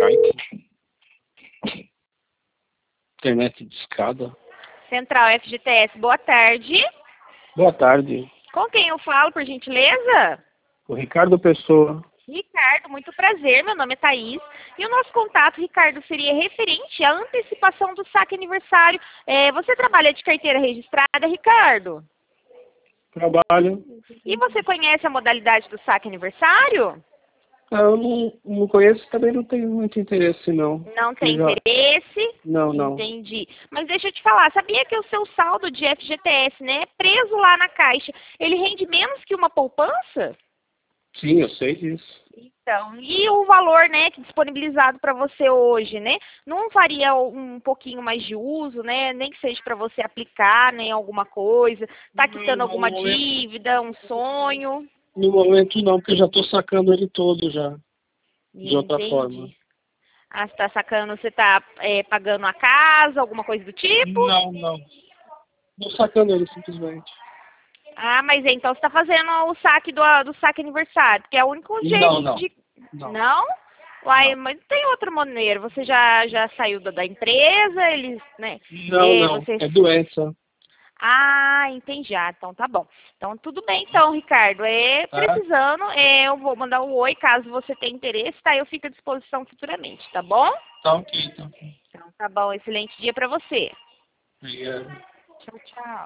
Skype. Internet de escada. Central FGTS, boa tarde. Boa tarde. Com quem eu falo, por gentileza? O Ricardo Pessoa. Ricardo, muito prazer, meu nome é Thaís. E o nosso contato, Ricardo, seria referente à antecipação do saque aniversário. Você trabalha de carteira registrada, Ricardo? Trabalho. E você conhece a modalidade do saque aniversário? Eu não conheço, também não tenho muito interesse, não. Não tem Eu já- interesse? Não. Entendi. Mas deixa eu te falar, sabia que o seu saldo de FGTS, né, preso lá na Caixa, ele rende menos que uma poupança? Sim, eu sei disso. Então, e o valor, né, que disponibilizado para você hoje, né? Não faria um pouquinho mais de uso, né? Nem que seja para você aplicar, né, em alguma coisa, tá quitando alguma dívida, um sonho. No momento não, porque eu já estou sacando ele todo já, de outra forma. Entendi. Ah, você tá sacando, você tá pagando a casa, alguma coisa do tipo? Não. Estou sacando ele simplesmente. Ah, mas então você tá fazendo o saque do saque aniversário, porque é o único jeito Não. de... Não. Não? Uai, Não. mas tem outra maneira. Você já saiu da empresa, eles, né? Não. Você... É doença. Ah, entendi. Ah, então tá bom. Então tudo bem então, Ricardo. Tá? Precisando, eu vou mandar um oi caso você tenha interesse, tá? Eu fico à disposição futuramente, tá bom? Tá ok, tá ok. Então tá bom. Excelente dia pra você. Obrigado. Tchau, tchau.